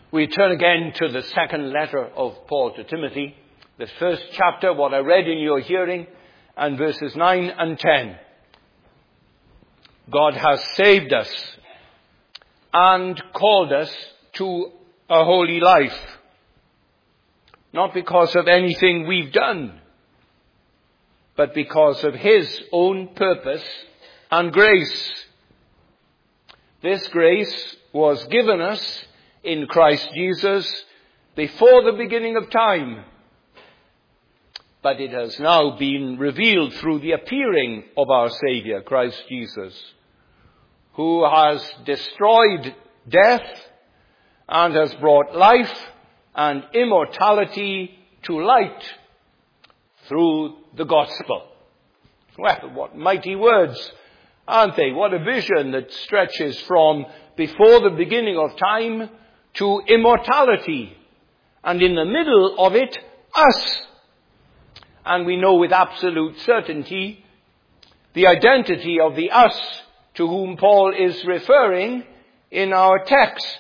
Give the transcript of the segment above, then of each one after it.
We turn again to the second letter of Paul to Timothy, the first chapter, what I read in your hearing, and verses 9 and 10. God has saved us and called us to a holy life, not because of anything we've done, but because of his own purpose and grace. This grace was given us in Christ Jesus before the beginning of time, but it has now been revealed through the appearing of our Savior, Christ Jesus, who has destroyed death and has brought life and immortality to light through the gospel. Well, what mighty words, aren't they? What a vision that stretches from before the beginning of time to immortality, and in the middle of it, us. And we know with absolute certainty the identity of the us to whom Paul is referring in our text.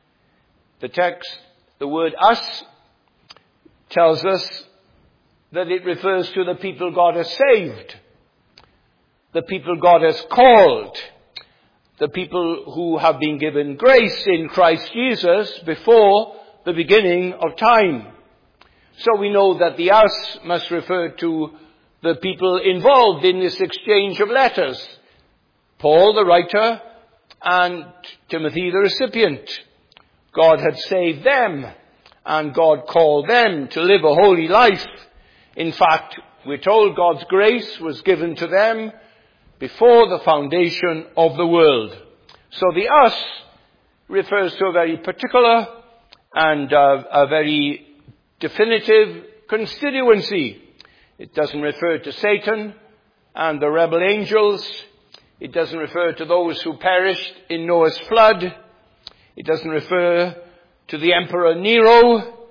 The text, the word us, tells us that it refers to the people God has saved, the people God has called, the people who have been given grace in Christ Jesus before the beginning of time. So we know that the us must refer to the people involved in this exchange of letters. Paul, the writer, and Timothy, the recipient. God had saved them, and God called them to live a holy life. In fact, we're told God's grace was given to them before the foundation of the world. So the us refers to a very particular and a very definitive constituency. It doesn't refer to Satan and the rebel angels. It doesn't refer to those who perished in Noah's flood. It doesn't refer to the Emperor Nero.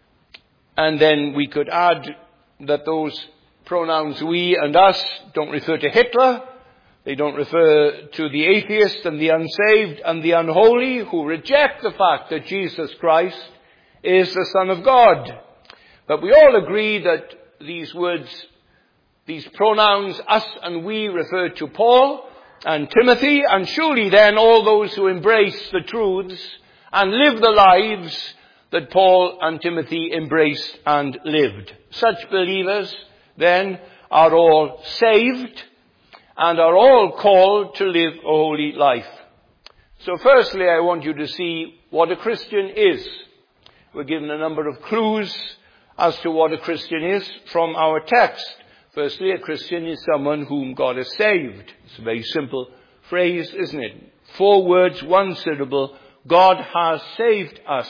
And then we could add that those pronouns we and us don't refer to Hitler. They don't refer to the atheist and the unsaved and the unholy who reject the fact that Jesus Christ is the Son of God. But we all agree that these words, these pronouns, us and we, refer to Paul and Timothy, and surely then all those who embrace the truths and live the lives that Paul and Timothy embraced and lived. Such believers then are all saved and are all called to live a holy life. So firstly, I want you to see what a Christian is. We're given a number of clues as to what a Christian is from our text. Firstly, a Christian is someone whom God has saved. It's a very simple phrase, isn't it? 4 words, 1 syllable. God has saved us.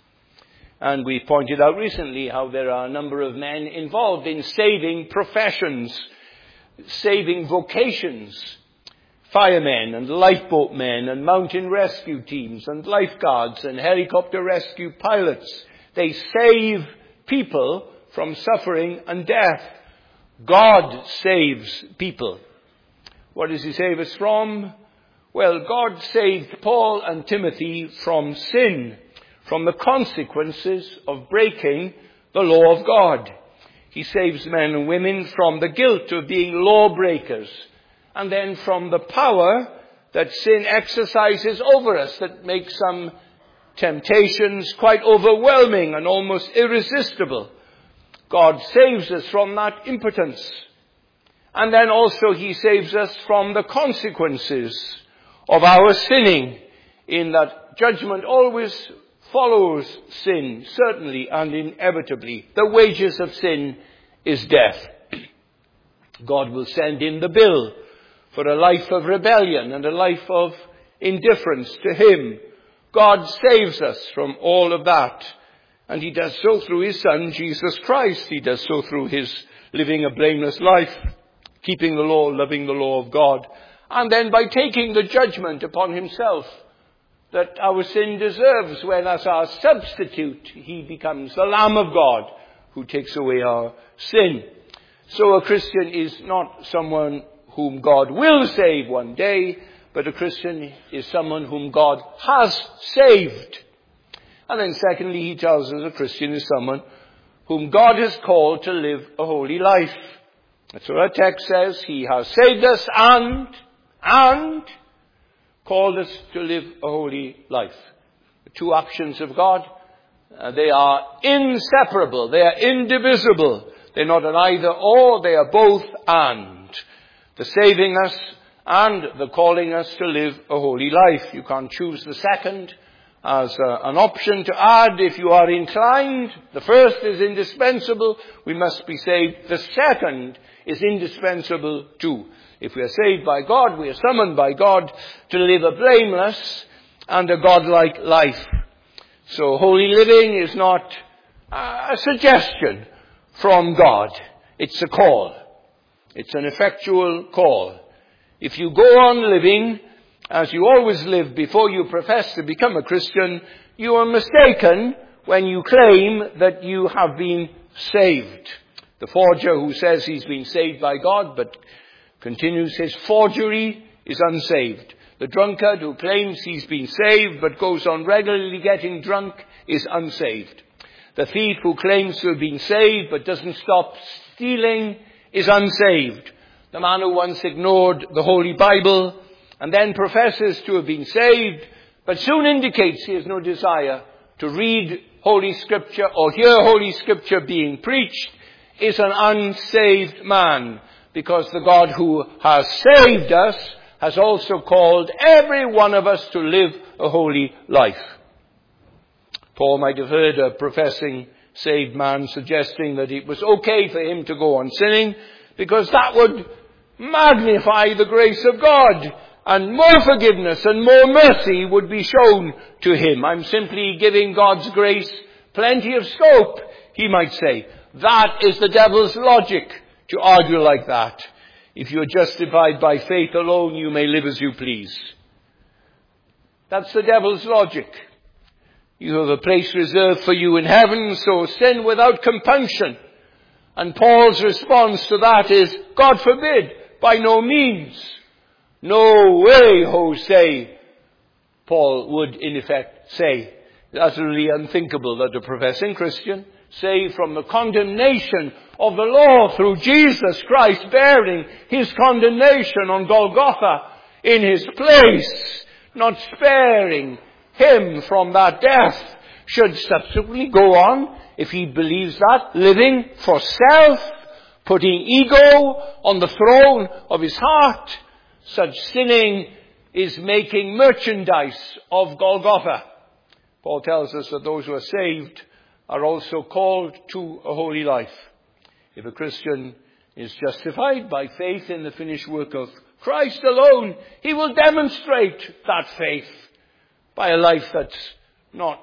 And we pointed out recently how there are a number of men involved in saving professions, saving vocations. Firemen and lifeboat men and mountain rescue teams and lifeguards and helicopter rescue pilots. They save people from suffering and death. God saves people. What does he save us from? Well, God saved Paul and Timothy from sin, from the consequences of breaking the law of God. He saves men and women from the guilt of being lawbreakers, and then from the power that sin exercises over us, that makes some temptations quite overwhelming and almost irresistible. God saves us from that impotence. And then also he saves us from the consequences of our sinning, in that judgment always follows sin, certainly and inevitably. The wages of sin is death. God will send in the bill for a life of rebellion and a life of indifference to him. God saves us from all of that. And he does so through his Son, Jesus Christ. He does so through his living a blameless life, keeping the law, loving the law of God. And then by taking the judgment upon himself that our sin deserves, when as our substitute he becomes the Lamb of God who takes away our sin. So a Christian is not someone whom God will save one day, but a Christian is someone whom God has saved. And then secondly, he tells us a Christian is someone whom God has called to live a holy life. That's what our text says. He has saved us and called us to live a holy life. The two actions of God, they are inseparable. They are indivisible. They're not an either or. They are both and. The saving us and the calling us to live a holy life. You can't choose the second as an option to add if you are inclined. The first is indispensable. We must be saved. The second is indispensable too. If we are saved by God, we are summoned by God to live a blameless and a godlike life. So holy living is not a suggestion from God. It's a call. It's an effectual call. If you go on living as you always lived before you profess to become a Christian, you are mistaken when you claim that you have been saved. The forger who says he's been saved by God but continues his forgery is unsaved. The drunkard who claims he's been saved but goes on regularly getting drunk is unsaved. The thief who claims to have been saved but doesn't stop stealing is unsaved. The man who once ignored the Holy Bible and then professes to have been saved but soon indicates he has no desire to read Holy Scripture or hear Holy Scripture being preached is an unsaved man, because the God who has saved us has also called every one of us to live a holy life. Paul might have heard a professing saved man suggesting that it was okay for him to go on sinning because that would magnify the grace of God and more forgiveness and more mercy would be shown to him. I'm simply giving God's grace plenty of scope, he might say. That is the devil's logic, to argue like that. If you are justified by faith alone, you may live as you please. That's the devil's logic. You have a place reserved for you in heaven, so sin without compunction. And Paul's response to that is, God forbid, by no means. No way, Jose, Paul would in effect say. It's utterly unthinkable that a professing Christian, saved from the condemnation of the law through Jesus Christ bearing his condemnation on Golgotha in his place, not sparing him from that death, should subsequently go on, if he believes that, living for self, putting ego on the throne of his heart. Such sinning is making merchandise of Golgotha. Paul tells us that those who are saved are also called to a holy life. If a Christian is justified by faith in the finished work of Christ alone, he will demonstrate that faith by a life that's not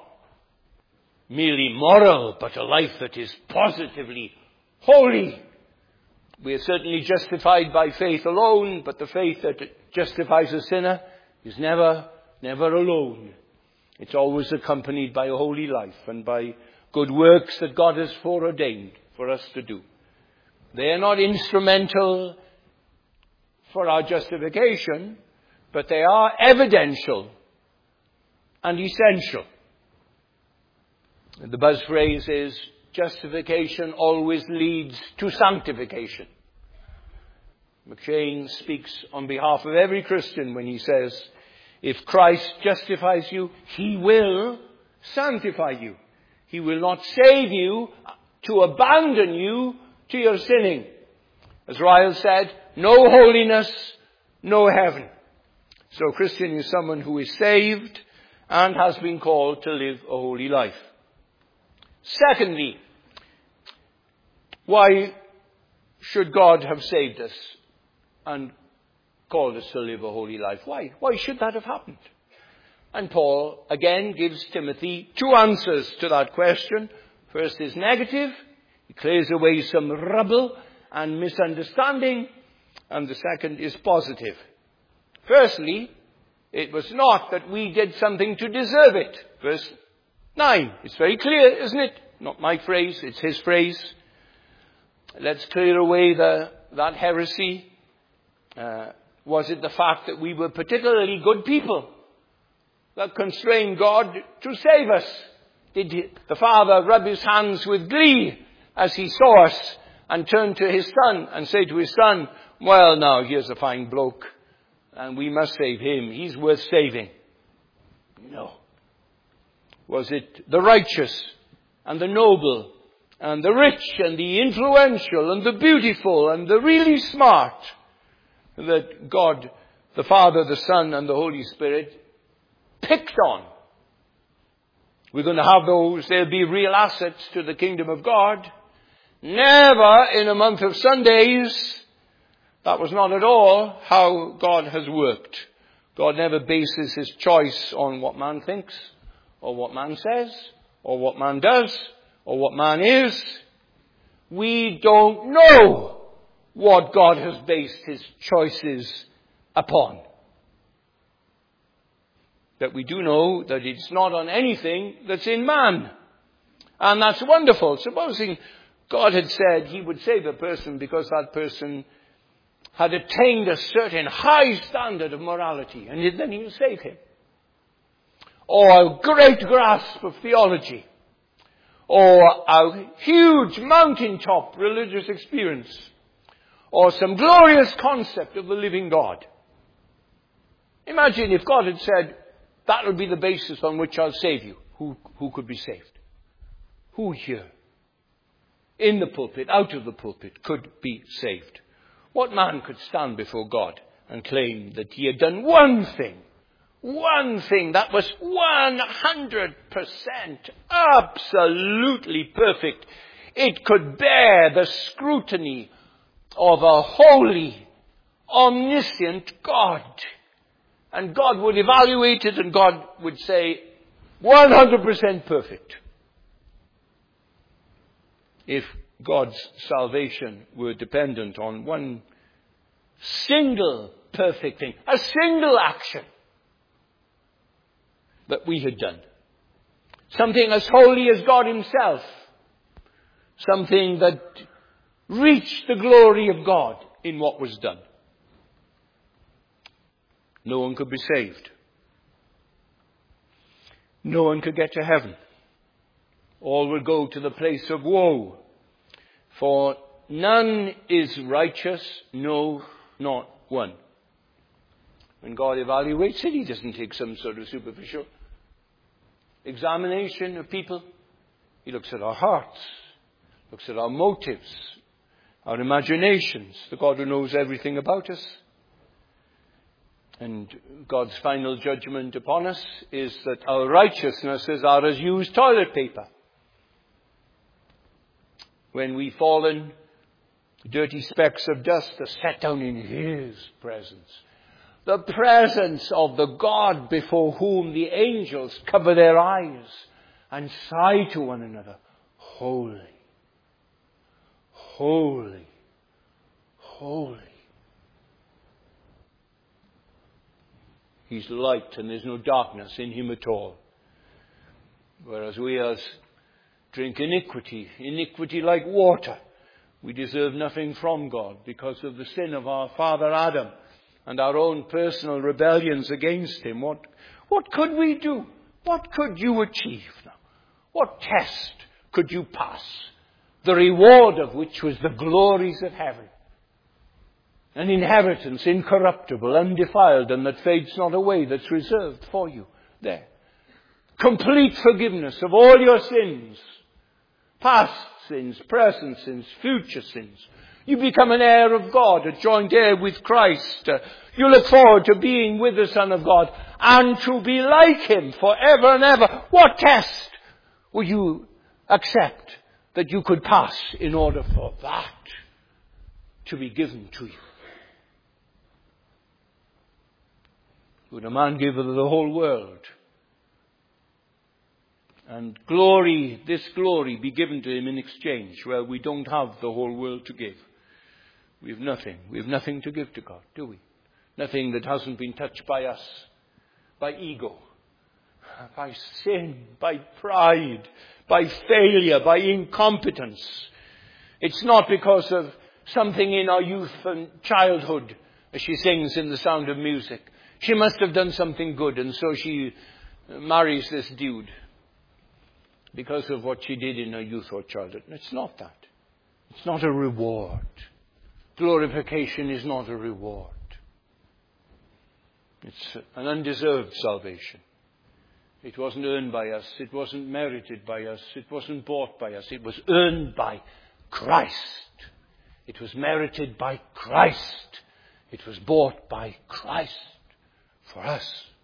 merely moral, but a life that is positively holy. We are certainly justified by faith alone, but the faith that justifies a sinner is never alone. It's always accompanied by a holy life and by good works that God has foreordained for us to do. They are not instrumental for our justification, but they are evidential and essential. The buzz phrase is, justification always leads to sanctification. McShane speaks on behalf of every Christian when he says, if Christ justifies you, he will sanctify you. He will not save you to abandon you to your sinning. As Ryle said, no holiness, no heaven. So a Christian is someone who is saved and has been called to live a holy life. Secondly, why should God have saved us and called us to live a holy life? Why? Why should that have happened? And Paul again gives Timothy two answers to that question. First is negative. He clears away some rubble and misunderstanding. And the second is positive. Firstly, it was not that we did something to deserve it. Verse 9. It's very clear, isn't it? Not my phrase, it's his phrase. Let's clear away that heresy. Was it the fact that we were particularly good people that constrained God to save us? Did the father rub his hands with glee as he saw us and turn to his son and say to his son, well, now, here's a fine bloke, and we must save him. He's worth saving. No. Was it the righteous and the noble and the rich and the influential and the beautiful and the really smart that God, the Father, the Son, and the Holy Spirit picked on? We're going to have those. They'll be real assets to the kingdom of God. Never in a month of Sundays. That was not at all how God has worked. God never bases his choice on what man thinks, or what man says, or what man does, or what man is. We don't know what God has based his choices upon. But we do know that it's not on anything that's in man. And that's wonderful. Supposing God had said he would save a person because that person had attained a certain high standard of morality, and then he would save him. Or a great grasp of theology. Or a huge mountaintop religious experience. Or some glorious concept of the living God. Imagine if God had said, that will be the basis on which I'll save you. Who could be saved? Who here, in the pulpit, out of the pulpit, could be saved? What man could stand before God and claim that he had done one thing that was 100% absolutely perfect? It could bear the scrutiny of a holy, omniscient God. And God would evaluate it, and God would say, 100% perfect. If God's salvation were dependent on one single perfect thing, a single action that we had done. Something as holy as God himself. Something that reached the glory of God in what was done. No one could be saved. No one could get to heaven. All would go to the place of woe. For none is righteous, no, not one. When God evaluates it, he doesn't take some sort of superficial examination of people. He looks at our hearts, looks at our motives, our imaginations, the God who knows everything about us. And God's final judgment upon us is that our righteousnesses are as used toilet paper. When we fallen, dirty specks of dust are set down in his presence. The presence of the God before whom the angels cover their eyes and sigh to one another, holy, holy, holy. He's light and there's no darkness in him at all. Whereas we drink iniquity like water. We deserve nothing from God because of the sin of our father Adam and our own personal rebellions against him. What could we do? What could you achieve now? What test could you pass? The reward of which was the glories of heaven. An inheritance incorruptible, undefiled, and that fades not away, that's reserved for you there. Complete forgiveness of all your sins. Past sins, present sins, future sins. You become an heir of God, a joint heir with Christ. You look forward to being with the Son of God and to be like him forever and ever. What test would you accept that you could pass in order for that to be given to you? Would a man give the whole world and glory, this glory, be given to him in exchange? Well, we don't have the whole world to give. We have nothing. We have nothing to give to God, do we? Nothing that hasn't been touched by us, by ego, by sin, by pride, by failure, by incompetence. It's not because of something in our youth and childhood, as she sings in The Sound of Music. She must have done something good, and so she marries this dude. because of what she did in her youth or childhood. It's not that. It's not a reward. Glorification is not a reward. It's an undeserved salvation. It wasn't earned by us. It wasn't merited by us. It wasn't bought by us. It was earned by Christ. It was merited by Christ. It was bought by Christ for us.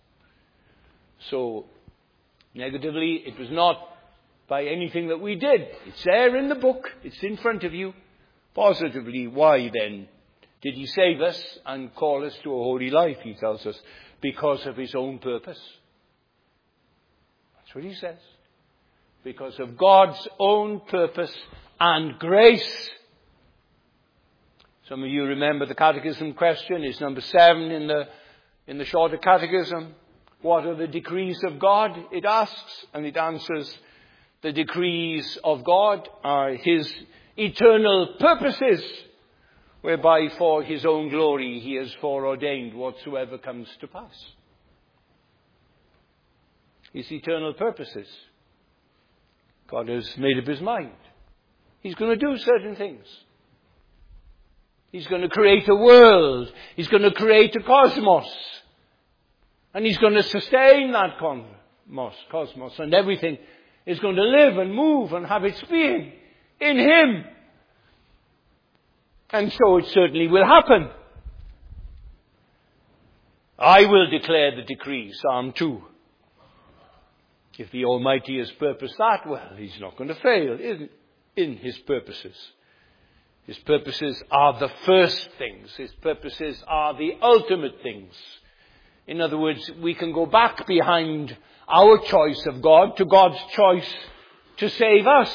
So, negatively, it was not by anything that we did. It's there in the book. It's in front of you. Positively, why then did he save us and call us to a holy life, he tells us? Because of his own purpose. That's what he says. Because of God's own purpose and grace. Some of you remember the catechism question. It's number 7 in the shorter catechism. What are the decrees of God? It asks, and it answers, the decrees of God are his eternal purposes, whereby for his own glory he has foreordained whatsoever comes to pass. His eternal purposes. God has made up his mind. He's going to do certain things. He's going to create a world. He's going to create a cosmos. And he's going to sustain that cosmos. And everything is going to live and move and have its being in him. And so it certainly will happen. I will declare the decree, Psalm 2. If the Almighty has purposed that, well, he's not going to fail in his purposes. His purposes are the first things. His purposes are the ultimate things. In other words, we can go back behind our choice of God to God's choice to save us.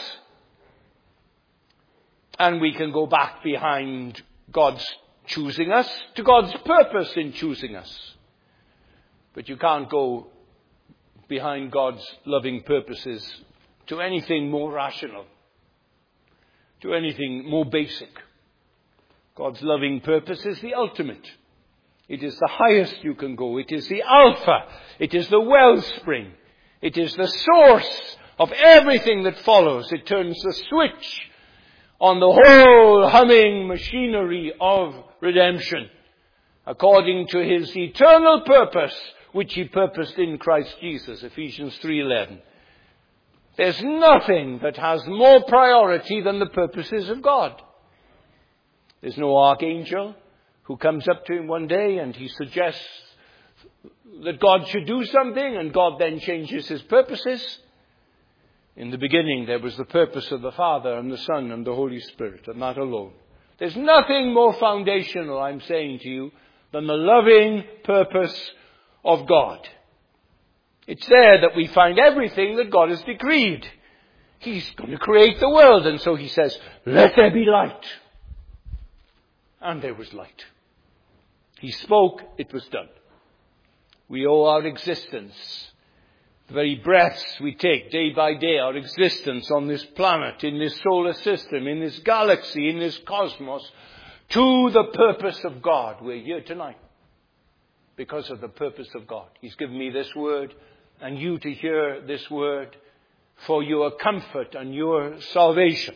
And we can go back behind God's choosing us to God's purpose in choosing us. But you can't go behind God's loving purposes to anything more rational, to anything more basic. God's loving purpose is the ultimate. It is the highest you can go. It is the alpha. It is the wellspring. It is the source of everything that follows. It turns the switch on the whole humming machinery of redemption, according to his eternal purpose, which he purposed in Christ Jesus, Ephesians 3:11. There's nothing that has more priority than the purposes of God. There's no archangel who comes up to him one day and he suggests that God should do something, and God then changes his purposes. In the beginning, there was the purpose of the Father and the Son and the Holy Spirit, and that alone. There's nothing more foundational, I'm saying to you, than the loving purpose of God. It's there that we find everything that God has decreed. He's going to create the world, and so he says, let there be light. And there was light. He spoke, it was done. We owe our existence, the very breaths we take day by day, our existence on this planet, in this solar system, in this galaxy, in this cosmos, to the purpose of God. We're here tonight because of the purpose of God. He's given me this word and you to hear this word for your comfort and your salvation.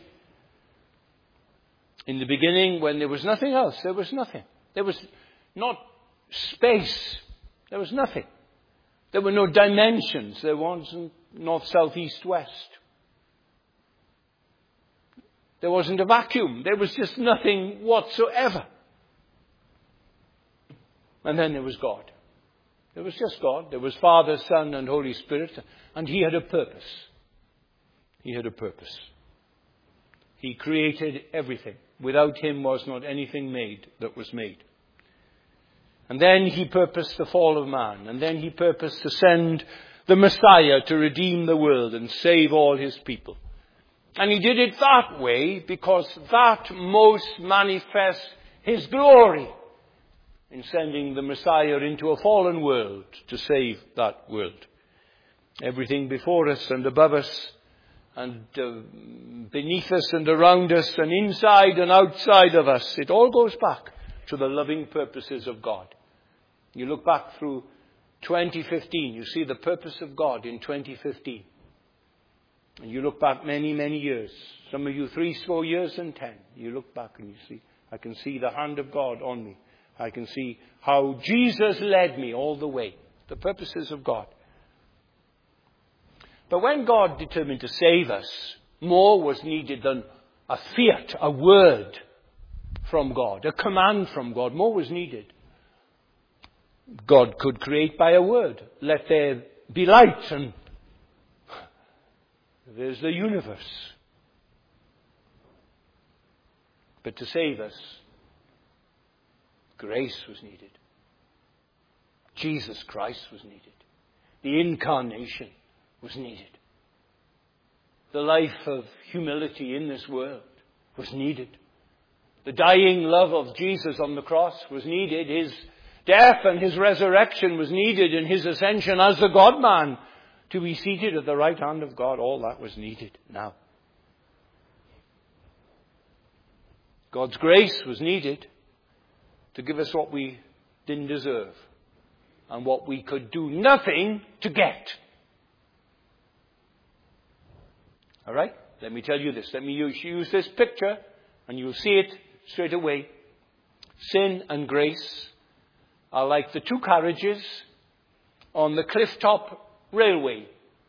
In the beginning, when there was nothing else, there was nothing. There was not space. There was nothing. There were no dimensions. There wasn't north, south, east, west. There wasn't a vacuum. There was just nothing whatsoever. And then there was God. There was just God. There was Father, Son, and Holy Spirit. And he had a purpose. He had a purpose. He created everything. Without him was not anything made that was made. And then he purposed the fall of man. And then he purposed to send the Messiah to redeem the world and save all his people. And he did it that way because that most manifests his glory in sending the Messiah into a fallen world to save that world. Everything before us and above us and beneath us and around us and inside and outside of us, it all goes back to the loving purposes of God. You look back through 2015, you see the purpose of God in 2015. And you look back many, many years. Some of you 80 years and 10. You look back and you see, I can see the hand of God on me. I can see how Jesus led me all the way. The purposes of God. But when God determined to save us, more was needed than a fiat, a word from God, a command from God. More was needed. God could create by a word. Let there be light, and there's the universe. But to save us, grace was needed. Jesus Christ was needed. The incarnation was needed. The life of humility in this world was needed. The dying love of Jesus on the cross was needed. His death and his resurrection was needed, and his ascension as the God-man to be seated at the right hand of God. All that was needed now. God's grace was needed to give us what we didn't deserve and what we could do nothing to get. All right? Let me tell you this. Let me use this picture, and you'll see it straight away. Sin and grace are like the two carriages on the Clifftop Railway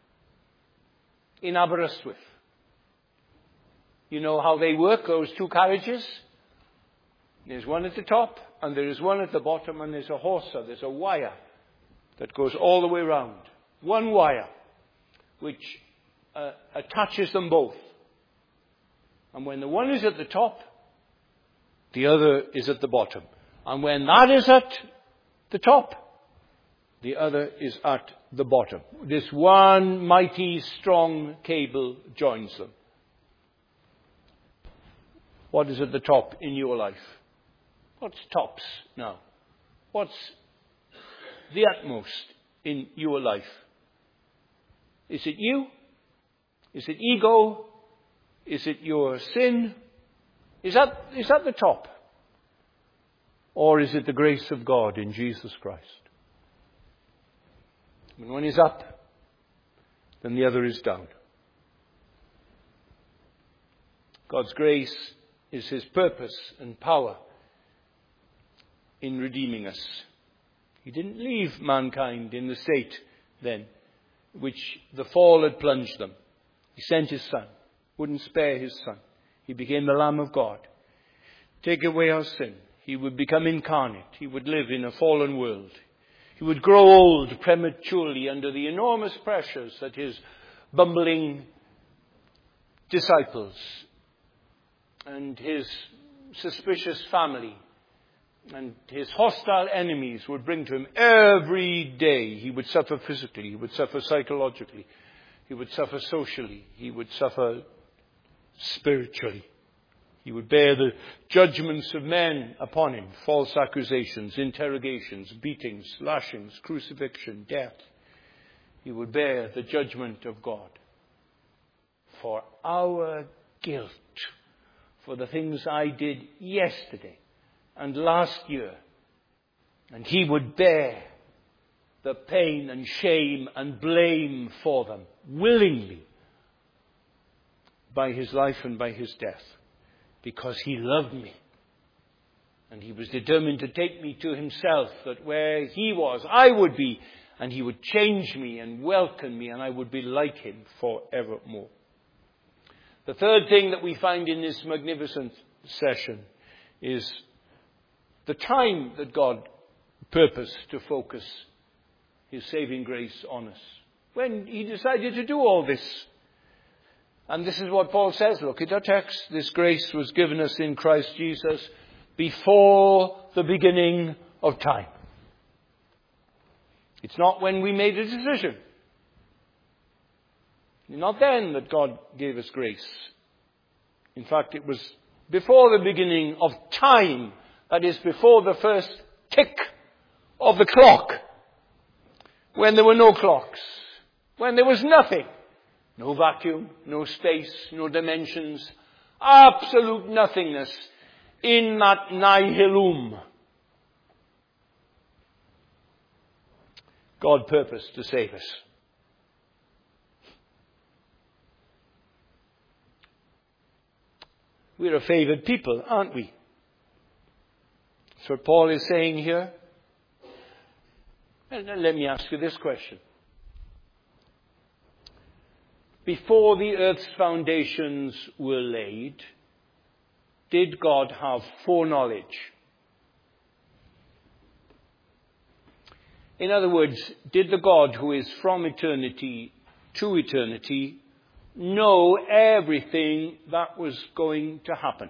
in Aberystwyth. You know how they work, those two carriages? There's one at the top, and there is one at the bottom, and there's a hawser, there's a wire that goes all the way around. One wire, which attaches them both. And when the one is at the top, the other is at the bottom. And when that is at the top, the other is at the bottom. This one mighty strong cable joins them. What is at the top in your life? What's tops now? What's the utmost in your life? Is it you? Is it ego? Is it your sin? Is that the top? Or is it the grace of God in Jesus Christ? When one is up, then the other is down. God's grace is his purpose and power in redeeming us. He didn't leave mankind in the state then which the fall had plunged them. He sent his Son, wouldn't spare his Son. He became the Lamb of God. Take away our sin. He would become incarnate. He would live in a fallen world. He would grow old prematurely under the enormous pressures that his bumbling disciples and his suspicious family and his hostile enemies would bring to him every day. He would suffer physically. He would suffer psychologically. He would suffer socially. He would suffer spiritually. He would bear the judgments of men upon him. False accusations, interrogations, beatings, lashings, crucifixion, death. He would bear the judgment of God for our guilt, for the things I did yesterday and last year. And he would bear the pain and shame and blame for them willingly by his life and by his death, because he loved me. And he was determined to take me to himself, that where he was, I would be, and he would change me and welcome me, and I would be like him forevermore. The third thing that we find in this magnificent session is the time that God purposed to focus his saving grace on us. When he decided to do all this. And this is what Paul says. Look at our text. This grace was given us in Christ Jesus before the beginning of time. It's not when we made a decision. Not then that God gave us grace. In fact, it was before the beginning of time. That is, before the first tick of the clock. When there were no clocks. When there was nothing. No vacuum, no space, no dimensions. Absolute nothingness in that nihilum. God purposed to save us. We're a favored people, aren't we? That's what Paul is saying here. And then let me ask you this question. Before the earth's foundations were laid, did God have foreknowledge? In other words, did the God who is from eternity to eternity know everything that was going to happen?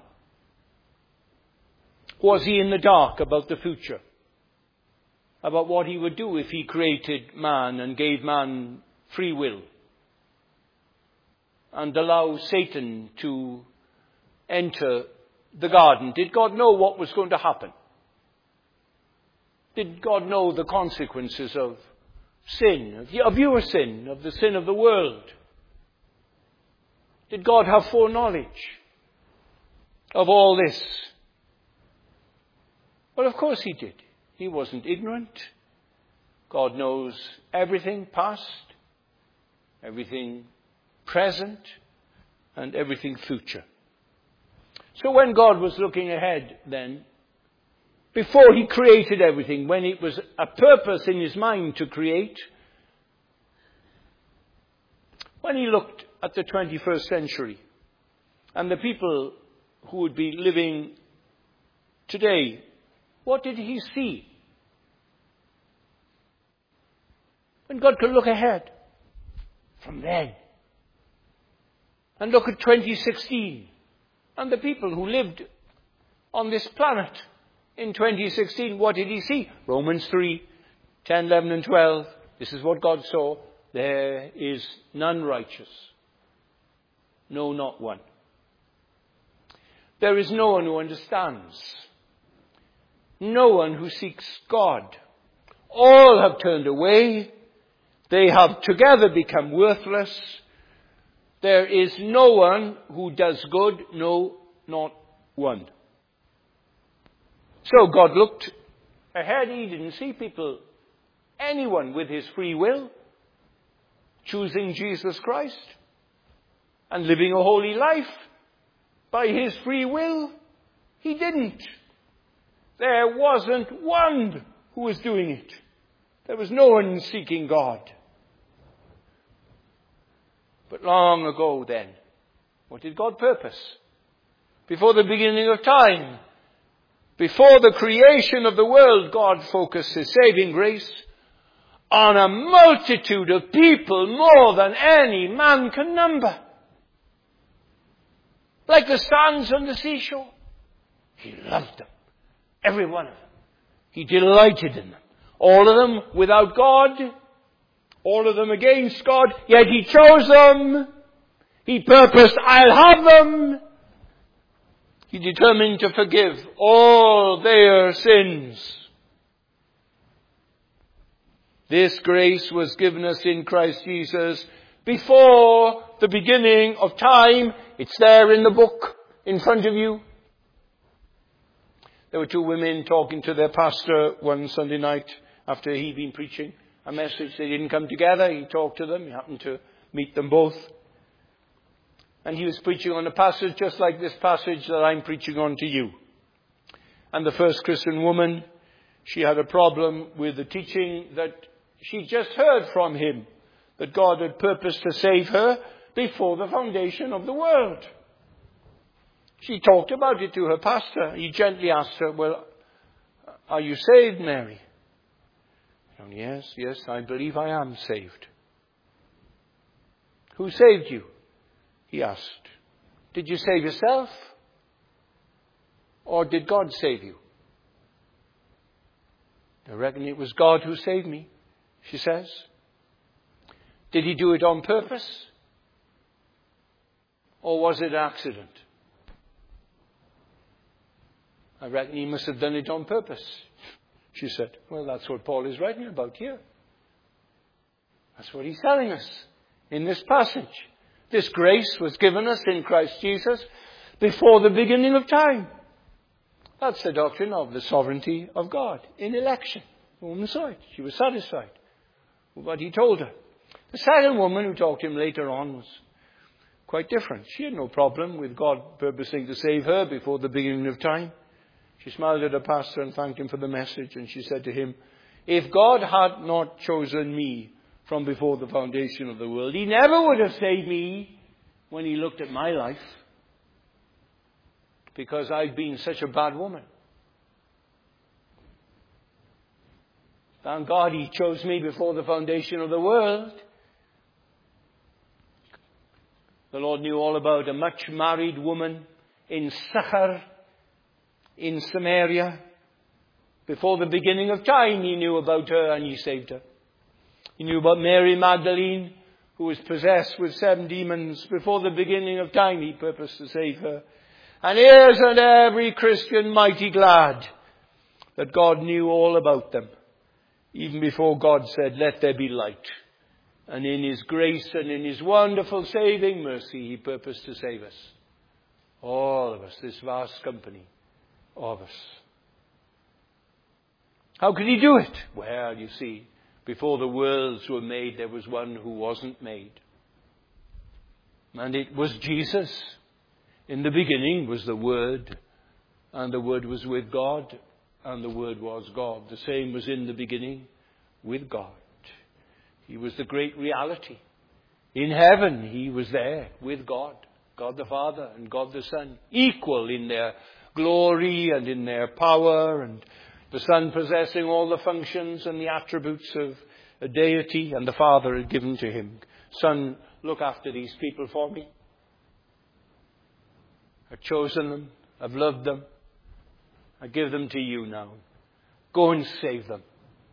Was he in the dark about the future? About what he would do if he created man and gave man free will? And allow Satan to enter the garden? Did God know what was going to happen? Did God know the consequences of sin, of your sin, of the sin of the world? Did God have foreknowledge of all this? Well, of course he did. He wasn't ignorant. God knows everything past, everything present, and everything future. So when God was looking ahead then, before he created everything, when it was a purpose in his mind to create, when he looked at the 21st century and the people who would be living today, what did he see? When God could look ahead from then and look at 2016 and the people who lived on this planet in 2016, what did he see? Romans 3, 10, 11 and 12. This is what God saw. There is none righteous. No, not one. There is no one who understands. No one who seeks God. All have turned away. They have together become worthless. There is no one who does good. No, not one. So God looked ahead. He didn't see people, anyone with his free will, choosing Jesus Christ and living a holy life by his free will. He didn't. There wasn't one who was doing it. There was no one seeking God. But long ago then, what did God purpose? Before the beginning of time, before the creation of the world, God focused his saving grace on a multitude of people more than any man can number. Like the sands on the seashore. He loved them. Every one of them. He delighted in them. All of them without God. All of them against God. Yet he chose them. He purposed, I'll have them. He determined to forgive all their sins. This grace was given us in Christ Jesus before the beginning of time. It's there in the book in front of you. There were two women talking to their pastor one Sunday night after he'd been preaching a message. They didn't come together. He talked to them. He happened to meet them both. And he was preaching on a passage just like this passage that I'm preaching on to you. And the first Christian woman, she had a problem with the teaching that she just heard from him, that God had purposed to save her before the foundation of the world. She talked about it to her pastor. He gently asked her, well, are you saved, Mary? And yes, I believe I am saved. Who saved you? He asked. Did you save yourself? Or did God save you? I reckon it was God who saved me, she says. Did he do it on purpose? Or was it an accident? I reckon he must have done it on purpose, she said. Well, that's what Paul is writing about here. That's what he's telling us in this passage. This grace was given us in Christ Jesus before the beginning of time. That's the doctrine of the sovereignty of God in election. The woman saw it. She was satisfied with what he told her. The second woman who talked to him later on was quite different. She had no problem with God purposing to save her before the beginning of time. She smiled at her pastor and thanked him for the message, and she said to him, if God had not chosen me from before the foundation of the world, he never would have saved me when he looked at my life, because I've been such a bad woman. Thank God he chose me before the foundation of the world. The Lord knew all about a much married woman in Sychar, in Samaria. Before the beginning of time, he knew about her and he saved her. He knew about Mary Magdalene, who was possessed with 7 demons. Before the beginning of time, he purposed to save her. And isn't every Christian mighty glad that God knew all about them, even before God said, let there be light. And in his grace and in his wonderful saving mercy, he purposed to save us. All of us, this vast company of us. How could he do it? Well, you see, before the worlds were made, there was one who wasn't made. And it was Jesus. In the beginning was the Word, and the Word was with God, and the Word was God. The same was in the beginning with God. He was the great reality. In heaven, he was there with God, God the Father and God the Son, equal in their glory and in their power, and the Son possessing all the functions and the attributes of a deity, and the Father had given to him. Son, look after these people for me. I've chosen them. I've loved them. I give them to you now. Go and save them.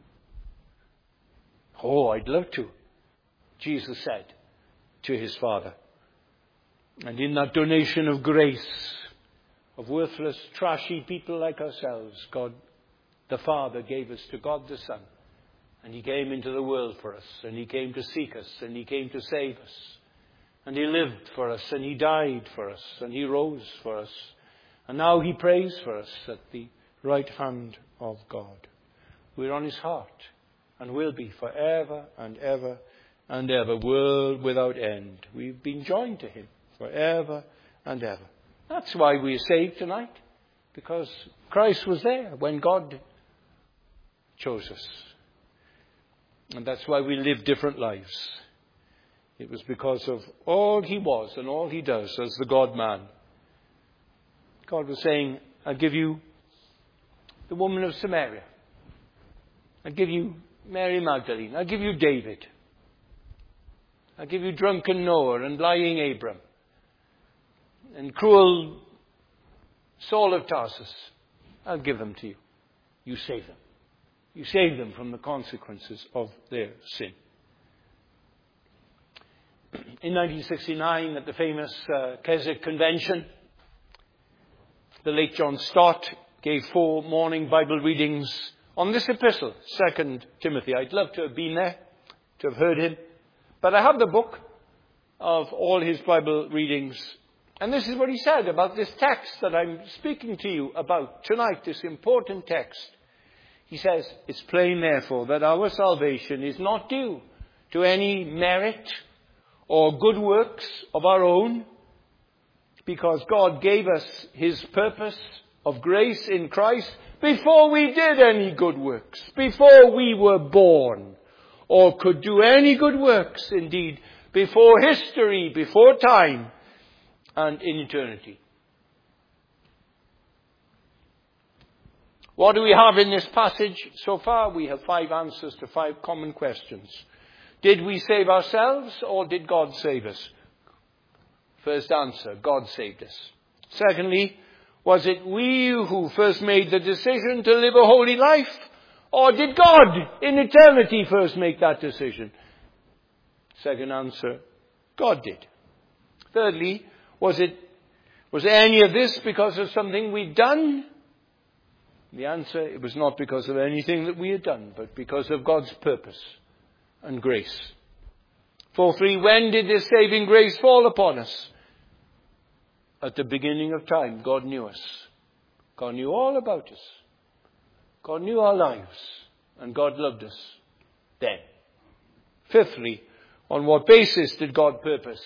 Oh, I'd love to, Jesus said to his Father. And in that donation of grace, of worthless, trashy people like ourselves, God the Father gave us to God the Son. And he came into the world for us, and he came to seek us, and he came to save us. And he lived for us, and he died for us, and he rose for us. And now he prays for us at the right hand of God. We're on his heart, and will be forever and ever and ever, world without end. We've been joined to him forever and ever. That's why we're saved tonight, because Christ was there when God chose us. And that's why we live different lives. It was because of all he was and all he does as the God-man. God was saying, I'll give you the woman of Samaria. I'll give you Mary Magdalene. I'll give you David. I'll give you drunken Noah and lying Abram. And cruel Saul of Tarsus. I'll give them to you. You save them. You save them from the consequences of their sin. In 1969, at the famous Keswick Convention, the late John Stott gave 4 morning Bible readings on this epistle, 2 Timothy. I'd love to have been there, to have heard him. But I have the book of all his Bible readings. And this is what he said about this text that I'm speaking to you about tonight, this important text. He says, it's plain therefore that our salvation is not due to any merit or good works of our own, because God gave us his purpose of grace in Christ before we did any good works, before we were born or could do any good works, indeed, before history, before time, and in eternity. What do we have in this passage so far? We have 5 answers to 5 common questions. Did we save ourselves, or did God save us? First answer, God saved us. Secondly, was it we who first made the decision to live a holy life? Or did God in eternity first make that decision? Second answer, God did. Thirdly, was any of this because of something we'd done? The answer, it was not because of anything that we had done, but because of God's purpose and grace. Fourthly, when did this saving grace fall upon us? At the beginning of time, God knew us. God knew all about us. God knew our lives, and God loved us then. Fifthly, on what basis did God purpose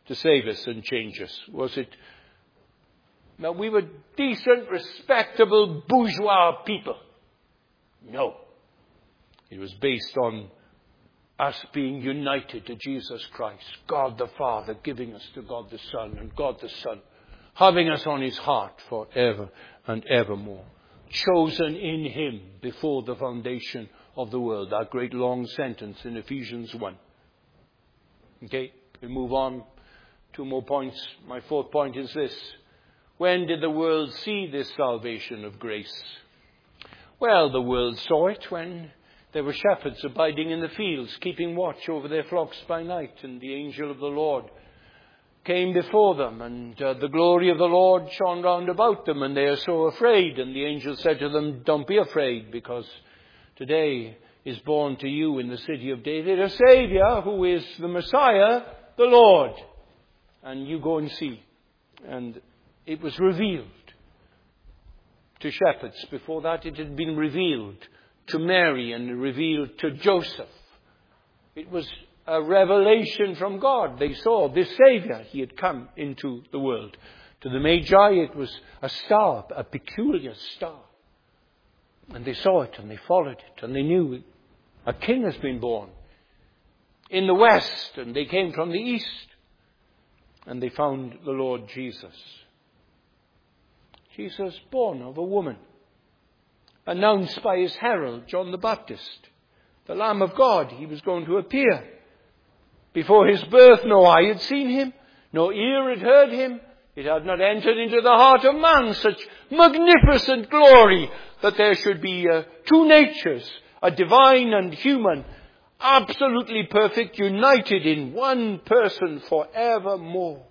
to save us and change us? Was it, now we were decent, respectable, bourgeois people? No. It was based on us being united to Jesus Christ, God the Father giving us to God the Son, and God the Son having us on his heart forever and evermore. Chosen in him before the foundation of the world. That great long sentence in Ephesians 1. Okay, we move on. 2 more points. My fourth point is this. When did the world see this salvation of grace? Well, the world saw it when there were shepherds abiding in the fields, keeping watch over their flocks by night, and the angel of the Lord came before them, and the glory of the Lord shone round about them, and they are so afraid. And the angel said to them, don't be afraid, because today is born to you in the city of David a Saviour, who is the Messiah, the Lord. And you go and see. And it was revealed to shepherds. Before that it had been revealed to Mary and revealed to Joseph. It was a revelation from God. They saw this Saviour. He had come into the world. To the Magi it was a star, a peculiar star. And they saw it and they followed it and they knew a king has been born in the west, and they came from the east and they found the Lord Jesus. Jesus born of a woman, announced by his herald, John the Baptist, the Lamb of God. He was going to appear. Before his birth, no eye had seen him, no ear had heard him. It had not entered into the heart of man such magnificent glory that there should be two natures, a divine and human, absolutely perfect, united in one person forevermore.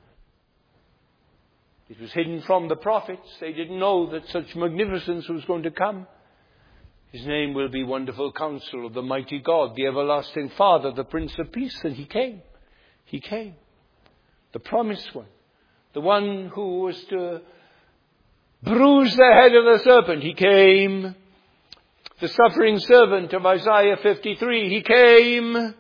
It was hidden from the prophets. They didn't know that such magnificence was going to come. His name will be Wonderful Counselor, the Mighty God, the Everlasting Father, the Prince of Peace. And he came. He came. The Promised One. The one who was to bruise the head of the serpent. He came. The suffering servant of Isaiah 53. He came.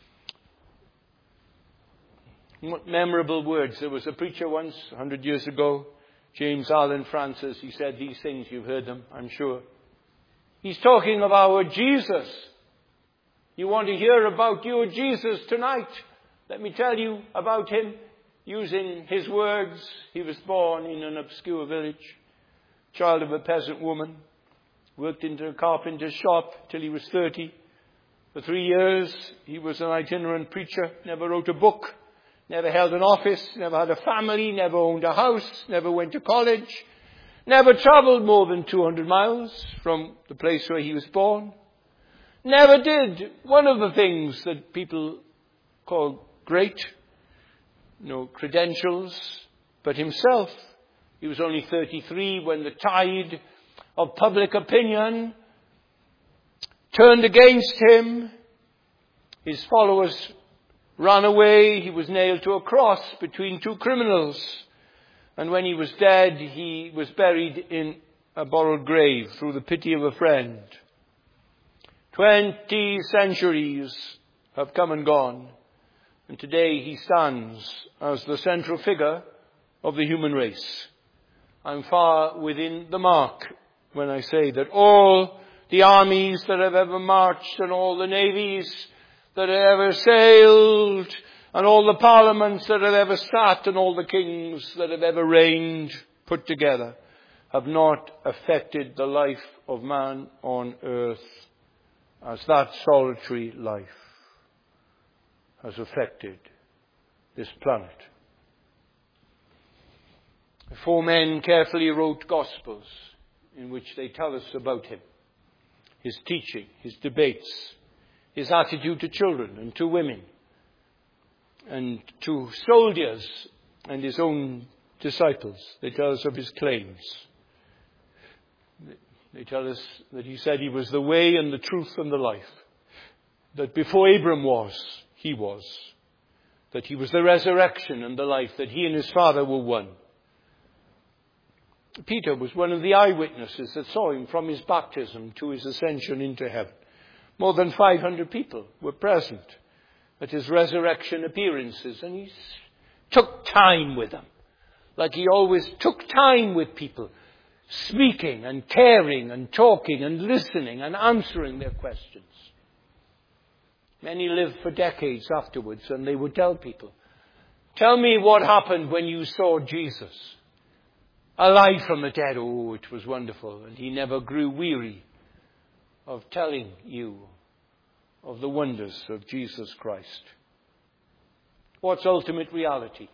What memorable words. There was a preacher once, 100 years ago, James Allen Francis. He said these things. You've heard them, I'm sure. He's talking of our Jesus. You want to hear about your Jesus tonight? Let me tell you about him. Using his words, he was born in an obscure village, child of a peasant woman, worked into a carpenter's shop till he was 30. For 3 years, he was an itinerant preacher, never wrote a book, never held an office, never had a family, never owned a house, never went to college, never traveled more than 200 miles from the place where he was born, never did one of the things that people call great, no credentials, but himself. He was only 33 when the tide of public opinion turned against him. His followers ran away. He was nailed to a cross between two criminals. And when he was dead, he was buried in a borrowed grave through the pity of a friend. 20 centuries have come and gone. And today he stands as the central figure of the human race. I'm far within the mark when I say that all the armies that have ever marched and all the navies that have ever sailed and all the parliaments that have ever sat and all the kings that have ever reigned put together have not affected the life of man on earth as that solitary life has affected this planet. 4 men carefully wrote Gospels in which they tell us about him, his teaching, his debates, his attitude to children and to women and to soldiers and his own disciples. They tell us of his claims. They tell us that he said he was the way and the truth and the life. That before Abram was, he was. That he was the resurrection and the life. That he and his Father were one. Peter was one of the eyewitnesses that saw him from his baptism to his ascension into heaven. More than 500 people were present at his resurrection appearances. And took time with them. Like he always took time with people, speaking and caring and talking and listening and answering their questions. Many lived for decades afterwards, and they would tell people, tell me what happened when you saw Jesus. Alive from the dead. Oh, it was wonderful. And he never grew weary of telling you of the wonders of Jesus Christ. What's ultimate reality?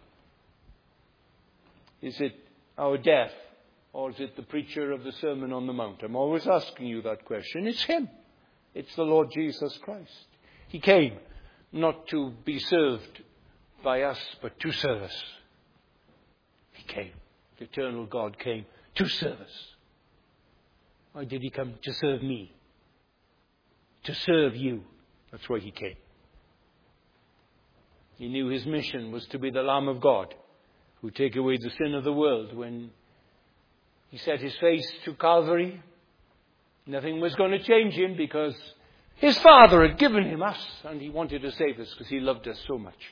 Is it our death, or is it the preacher of the Sermon on the Mount? I'm always asking you that question. It's him. It's the Lord Jesus Christ. He came not to be served by us, but to serve us. He came. The eternal God came to serve us. Why did he come? To serve me. To serve you. That's why he came. He knew his mission was to be the Lamb of God who take away the sin of the world. When he set his face to Calvary, nothing was going to change him, because his Father had given him us, and he wanted to save us because he loved us so much.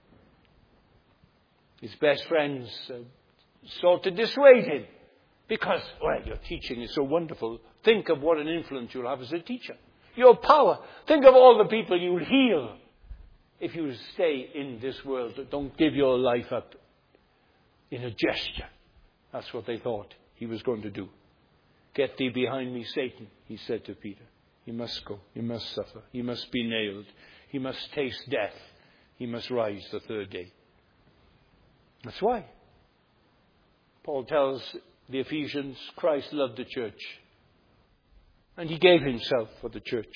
His best friends sought to dissuade him because, well, your teaching is so wonderful. Think of what an influence you'll have as a teacher. Your power. Think of all the people you'll heal if you stay in this world. Don't give your life up in a gesture. That's what they thought he was going to do. Get thee behind me, Satan, he said to Peter. You must go. You must suffer. You must be nailed. He must taste death. He must rise the third day. That's why. Paul tells the Ephesians, Christ loved the church. And he gave himself for the church.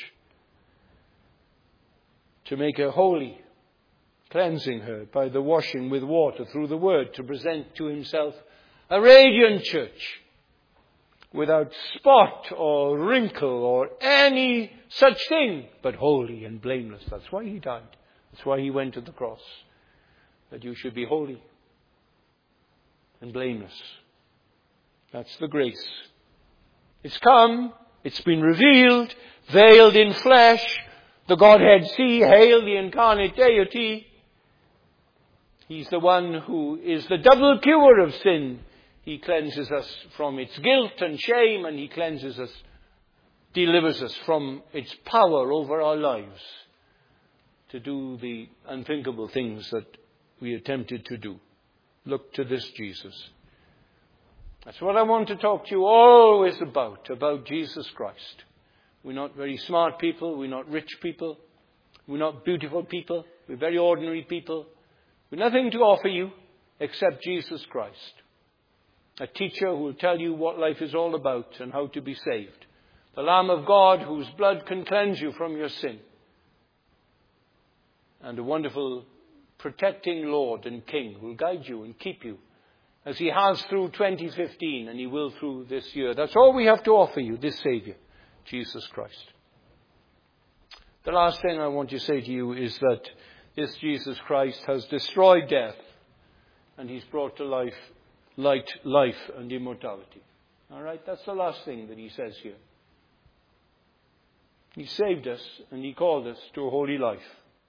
To make her holy, cleansing her by the washing with water through the word, to present to himself a radiant church, without spot or wrinkle or any such thing, but holy and blameless. That's why he died. That's why he went to the cross. That you should be holy and blameless. That's the grace. It's come. It's been revealed, veiled in flesh. The Godhead see, hail the incarnate deity. He's the one who is the double cure of sin. He cleanses us from its guilt and shame, and he cleanses us, delivers us from its power over our lives to do the unthinkable things that we attempted to do. Look to this Jesus. That's what I want to talk to you always about Jesus Christ. We're not very smart people. We're not rich people. We're not beautiful people. We're very ordinary people. We've nothing to offer you except Jesus Christ. A teacher who will tell you what life is all about and how to be saved. The Lamb of God whose blood can cleanse you from your sin. And a wonderful protecting Lord and King who will guide you and keep you, as he has through 2015 and he will through this year. That's all we have to offer you, this Saviour, Jesus Christ. The last thing I want to say to you is that this Jesus Christ has destroyed death and he's brought to life life and immortality. All right, that's the last thing that he says here. He saved us and he called us to a holy life.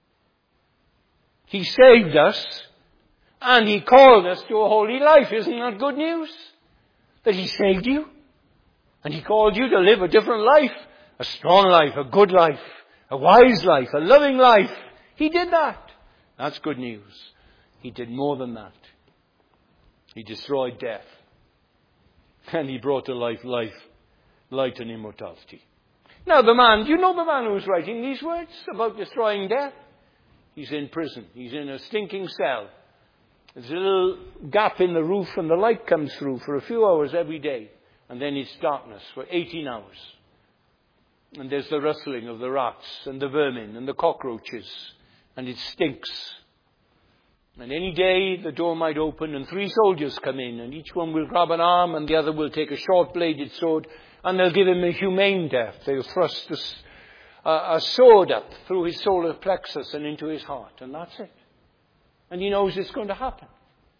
He saved us and he called us to a holy life. Isn't that good news? That he saved you and he called you to live a different life, a strong life, a good life, a wise life, a loving life. He did that. That's good news. He did more than that. He destroyed death. And he brought to life light and immortality. Now do you know the man who's writing these words about destroying death? He's in prison. He's in a stinking cell. There's a little gap in the roof and the light comes through for a few hours every day. And then it's darkness for 18 hours. And there's the rustling of the rats and the vermin and the cockroaches. And it stinks. And any day the door might open and 3 soldiers come in and each one will grab an arm and the other will take a short-bladed sword and they'll give him a humane death. They'll thrust a sword up through his solar plexus and into his heart, and that's it. And he knows it's going to happen.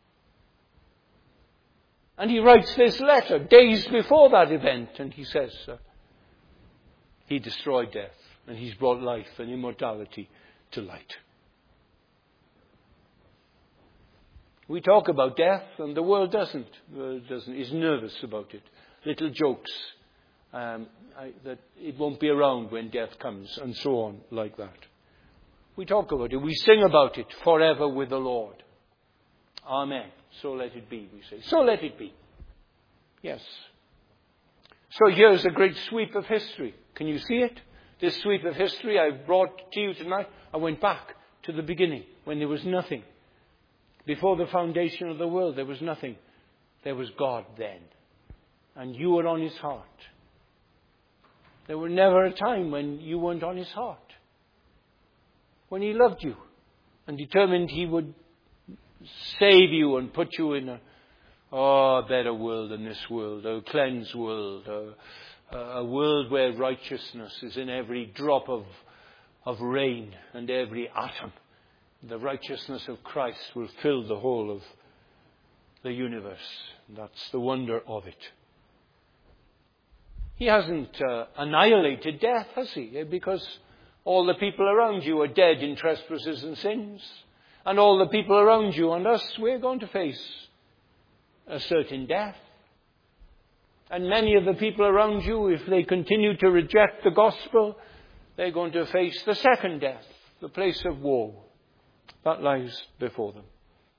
And he writes this letter days before that event and he says, he destroyed death and he's brought life and immortality to light. We talk about death, and the world doesn't. The world is nervous about it. Little jokes that it won't be around when death comes, and so on, like that. We talk about it. We sing about it forever with the Lord. Amen. So let it be, we say. So let it be. Yes. So here's a great sweep of history. Can you see it? This sweep of history I've brought to you tonight. I went back to the beginning when there was nothing. Before the foundation of the world, there was nothing. There was God then. And you were on his heart. There was never a time when you weren't on his heart. When he loved you and determined he would save you and put you in a better world than this world, a cleansed world, a world where righteousness is in every drop of rain and every atom. The righteousness of Christ will fill the whole of the universe. That's the wonder of it. He hasn't annihilated death, has he? Because all the people around you are dead in trespasses and sins. And all the people around you and us, we're going to face a certain death. And many of the people around you, if they continue to reject the gospel, they're going to face the second death, the place of woe. That lies before them.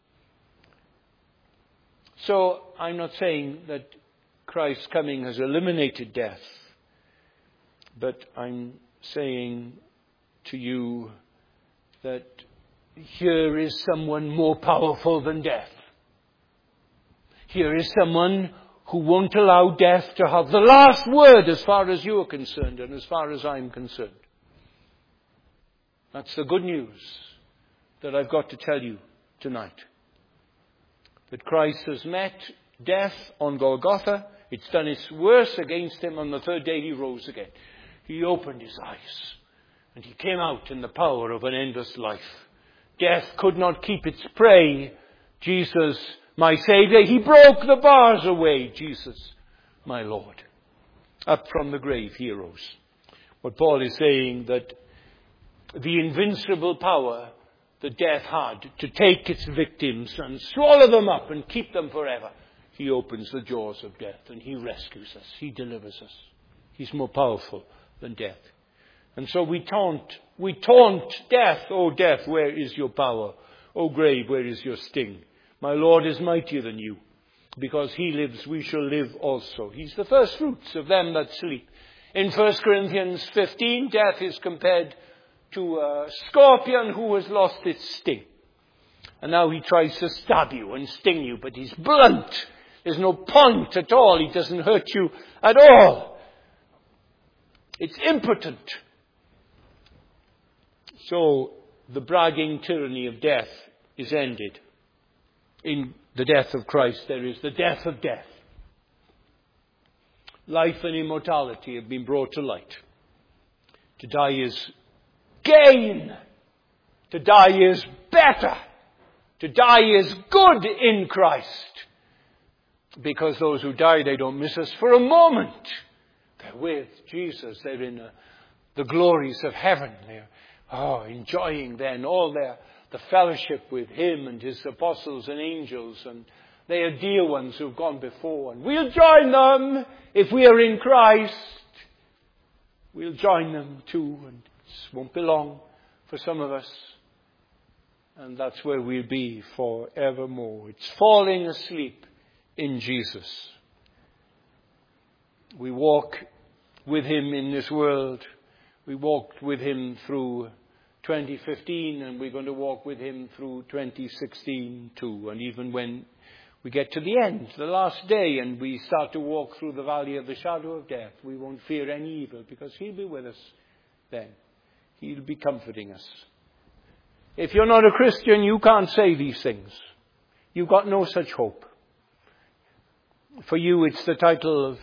So I'm not saying that Christ's coming has eliminated death, but I'm saying to you that here is someone more powerful than death. Here is someone who won't allow death to have the last word as far as you are concerned and as far as I'm concerned. That's the good news that I've got to tell you tonight. That Christ has met death on Golgotha. It's done its worst against him. On the third day he rose again. He opened his eyes and he came out in the power of an endless life. Death could not keep its prey. Jesus, my Saviour, he broke the bars away. Jesus, my Lord. Up from the grave he arose. What Paul is saying, that the invincible power that death had to take its victims and swallow them up and keep them forever, he opens the jaws of death and he rescues us. He delivers us. He's more powerful than death. And so we taunt death. Oh, death, where is your power? Oh, grave, where is your sting? My Lord is mightier than you. Because he lives, we shall live also. He's the first fruits of them that sleep. In 1 Corinthians 15, death is compared to a scorpion who has lost its sting. And now he tries to stab you and sting you, but he's blunt. There's no point at all. He doesn't hurt you at all. It's impotent. So the bragging tyranny of death is ended. In the death of Christ, there is the death of death. Life and immortality have been brought to light. To die is gain. To die is better. To die is good in Christ. Because those who die, they don't miss us for a moment. They're with Jesus. They're in the glories of heaven. They're enjoying then all the fellowship with him and his apostles and angels. And they are dear ones who've gone before. And we'll join them if we are in Christ. We'll join them too. And it won't be long for some of us. And that's where we'll be forevermore. It's falling asleep in Jesus. We walk with him in this world. We walked with him through 2015, and we're going to walk with him through 2016 too. And even when we get to the end, the last day, and we start to walk through the valley of the shadow of death, we won't fear any evil, because he'll be with us then. He'll be comforting us. If you're not a Christian, you can't say these things. You've got no such hope. For you, it's the title of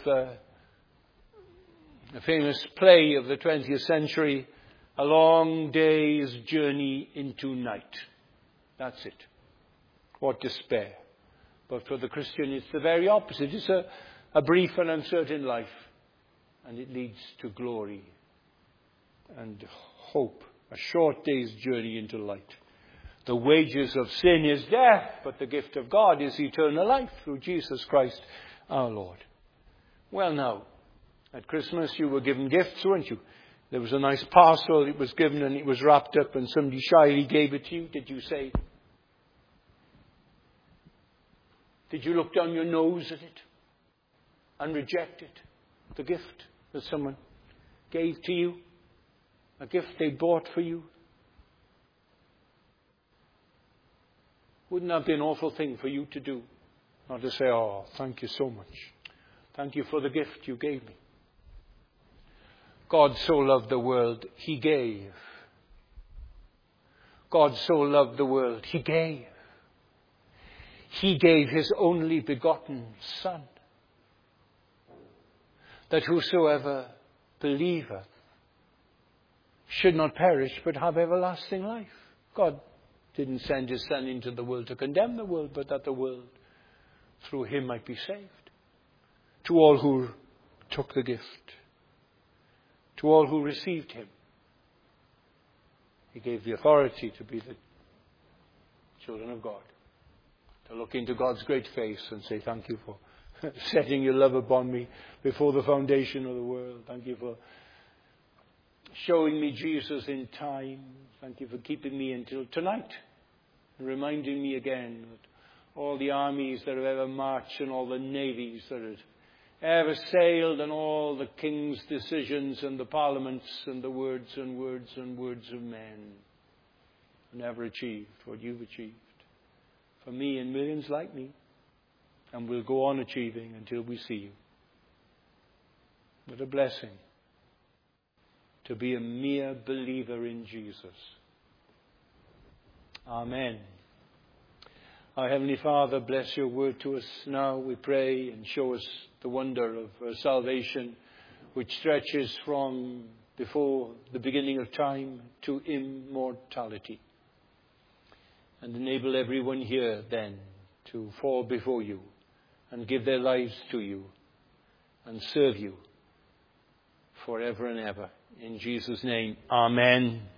a famous play of the 20th century, A Long Day's Journey into Night. That's it. What despair. But for the Christian, it's the very opposite. It's a brief and uncertain life. And it leads to glory and hope. A short day's journey into light. The wages of sin is death, but the gift of God is eternal life through Jesus Christ our Lord. Well now, at Christmas you were given gifts, weren't you? There was a nice parcel, it was given and it was wrapped up and somebody shyly gave it to you. Did you say? Did you look down your nose at it and reject it? The gift that someone gave to you? A gift they bought for you? Wouldn't that be an awful thing for you to do? Not to say, oh, thank you so much. Thank you for the gift you gave me. God so loved the world, He gave. God so loved the world, He gave. He gave His only begotten Son, that whosoever believeth should not perish but have everlasting life. God didn't send His Son into the world to condemn the world, but that the world through Him might be saved. To all who took the gift, to all who received Him, He gave the authority to be the children of God, to look into God's great face and say, thank you for setting your love upon me before the foundation of the world. Thank you for showing me Jesus in time. Thank you for keeping me until tonight, and reminding me again that all the armies that have ever marched and all the navies that have ever sailed and all the king's decisions and the parliaments and the words and words and words of men never achieved what you've achieved for me and millions like me, and will go on achieving until we see you. What a blessing to be a mere believer in Jesus. Amen. Our Heavenly Father, bless your word to us now, we pray, and show us the wonder of salvation, which stretches from before the beginning of time to immortality. And enable everyone here then to fall before you and give their lives to you and serve you forever and ever. In Jesus' name, amen.